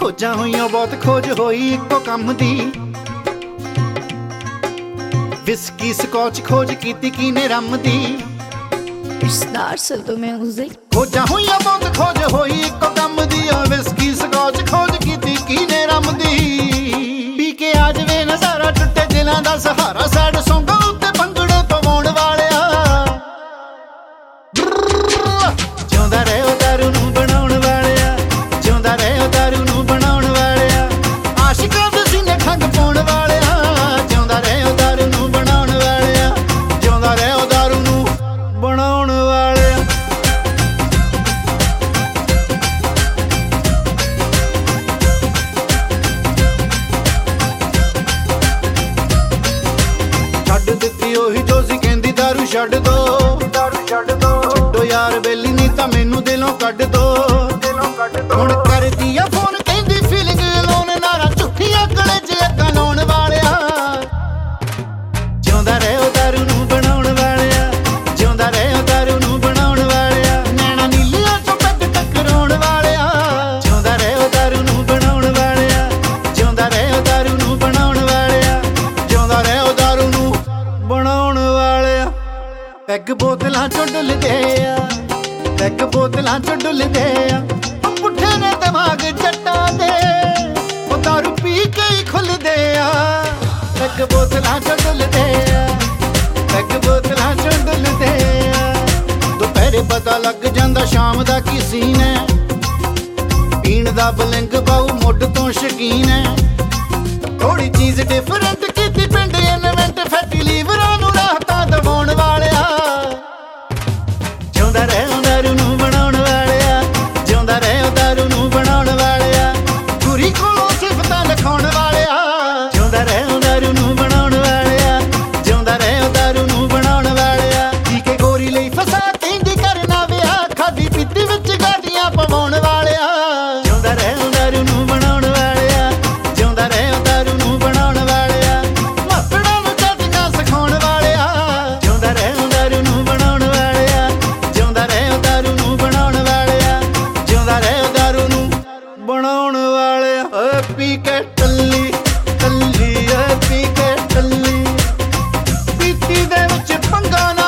खोजां होईयां बहुत खोज होई इक्को कम दी। विस्की स्कॉच खोज कीती कीने रम दी। It's not so the music. खोजां होईयां बहुत खोज होई इक्को कम दी। विस्की स्कॉच खोज कीती कीने रम दी। पी के आ जवे नज़ारा टुटे दिलां दा सहारा। सैड सौंगां उत्ते भंगड़े पवाउण वालिया। जिउंदा रहे ओ दारू नूं बनाउण वालिया। जिउंदा रहे ओ दारू नूं बनाउण वालिया। आशिकां दे सीने खंग पाउण वालिया। जिउंदा रहे ओ दारू नूं बनाउण वालिया। जिउंदा रहे ओ दारू नूं बनाउण वालिया। छड्ड दित्ती ओही जो सी कहंदी दारू छड्ड दो। छड्डो यार बेली नहीं तां मैनू दिलों कड्ड दो। हुण करदी आ फोन कहंदी फीलिंग अलोन। नारा झूठियां कलेजे अग्गां लाउण वालिया। जिउंदा रहे ओ दारू नूं बनाउण वालिया। जिउंदा रहे ओ दारू नूं बनाउण वालिया। नैना नीलियां चों पैग टकराउण वालिया। जिउंदा रहे ओ दारू नूं बनाउण वालिया। जिउंदा रहे ओ दारू नूं बनाउण वालिया। जिउंदा रहे ओ दारू नूं बनाउण वालिया। पैग बोतलां चों डुलदे आ। पैग बोतलां चों डुलदे आ। पुट्ठे ने दिमाग जट्टां दे। ओ दारू पी के ही खुलदे आ। पैग बोतलां चों डुलदे आ। पैग बोतलां चों डुलदे आ। दुपहरे पता लग जांदा शाम दा की सीन है। पीण दा बलिंग बाऊ मुੱਢ ਤੋਂ ਸ਼ਕੀਨ है। थोड़ी चीज डिफरेंट कीती पिंड इन्वेंट। फैटी लीवरां ਨੂੰ ਰਾਹਤਾਂ ਦਵਾਉਣ ਵਾਲਿਆ। ਜਿਉਂਦਾ ਰਹੇ ਉਹ ਦਾਰੂ ਨੂੰ ਬਣਾਉਣ ਵਾਲਿਆ। ਜਿਉਂਦਾ ਰਹੇ ਉਹ ਦਾਰੂ ਨੂੰ ਬਣਾਉਣ ਵਾਲਿਆ। ਗੁਰੀ ਕੋਲੋਂ ਸਿਫਤਾਂ ਲਿਖਾਉਣ ਵਾਲਿਆ। ਜਿਉਂਦਾ ਰਹੇ ਉਹ ਦਾਰੂ ਨੂੰ ਬਣਾਉਣ ਵਾਲਿਆ। ਜਿਉਂਦਾ ਰਹੇ ਉਹ ਦਾਰੂ ਨੂੰ ਬਣਾਉਣ ਵਾਲਿਆ। ਪੀ ਕੇ ਗੋਰੀ ਲਈ ਫਸਾ ਕਹਿੰਦੀ ਕਰਨਾ ਵਿਆਹ। ਖਾਦੀ ਪੀਤੀ ਵਿੱਚ ਗਾਲੀਆਂ ਪਵਾਉਣ ਵਾਲਿਆ। ਜਿਉਂਦਾ ਰਹੇ ਉਹ ਦਾਰੂ ਨੂੰ ਬਣਾਉਣ ਵਾਲਿਆ। ਜਿਉਂਦਾ ਰਹੇ ਉਹ ਦਾਰੂ ਨੂੰ ਬਣਾਉਣ ਵਾਲਿਆ। ਮਾਪੜਾਂ ਨੂੰ ਚੱਜਣਾ ਸਿਖਾਉਣ ਵਾਲਿਆ। ਜਿਉਂਦਾ ਰਹੇ ਉਹ ਦਾਰੂ ਨੂੰ ਬਣਾਉਣ ਵਾਲਿਆ। ਜਿਉਂਦਾ ਰਹੇ ਉਹ ਦਾਰੂ ਨੂੰ ਬਣਾਉਣ ਵਾਲਿਆ। ਜਿਉਂਦਾ ਰਹੇ ਉਹ ਦਾਰੂ ਨੂੰ ਬਣਾਉਣ ਵਾਲਿਆ। ਓਏ ਪੀ ਕੇ ਟੱਲੀ ਟੱਲੀ। ਓਏ ਪੀ ਕੇ ਟੱਲੀ। ਪੀਤੀ ਦੇ ਵਿੱਚ ਪੰਗਾ ਨਾ